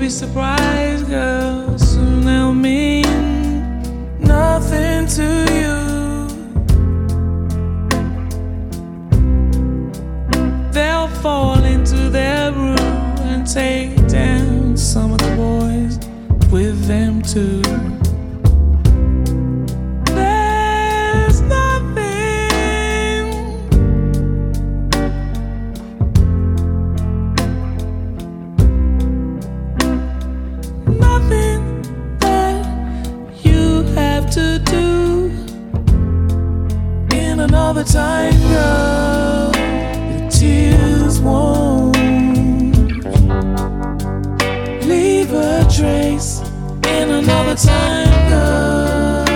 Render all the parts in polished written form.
be surprised, girl. Soon they'll mean nothing to you. They'll fall into their room and take down some of the boys with them too. There's nothing, nothing that you have to do. In another time, girl, your tears won't leave a trace. In another time, girl,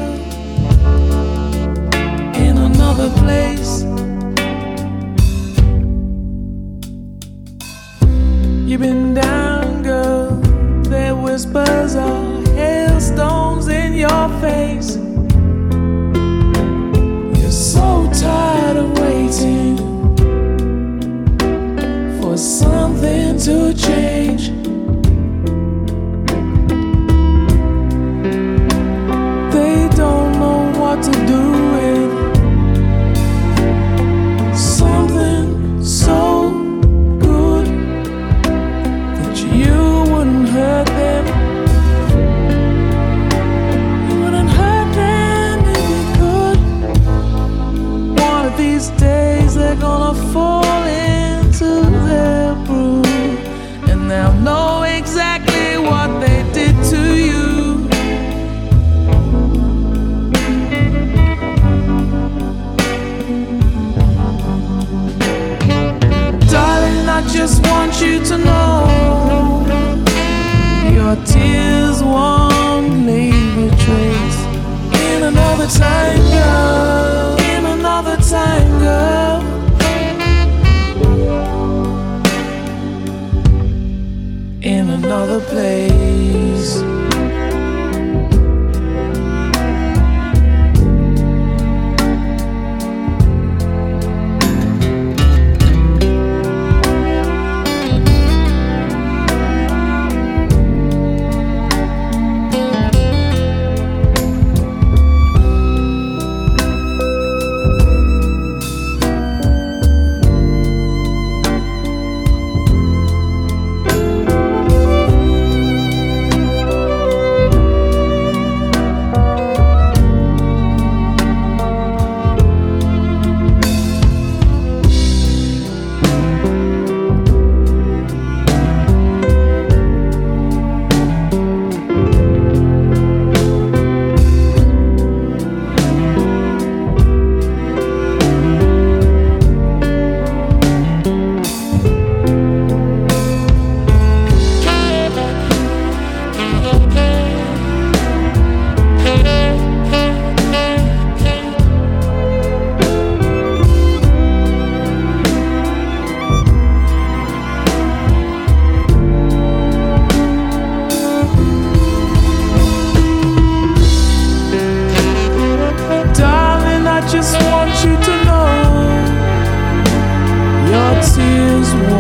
in another place. You've been down, girl. Their whispers are hailstones in your face. You're so tired of waiting for something to change. To do with something so good that you wouldn't hurt them. You wouldn't hurt them if you could. One of these days they're gonna fall into their groove, and they'll know exactly what they did to you. I just want you to know your tears won't leave a trace. In another time, girl, in another time, girl, in another place. Just want you to know your tears won't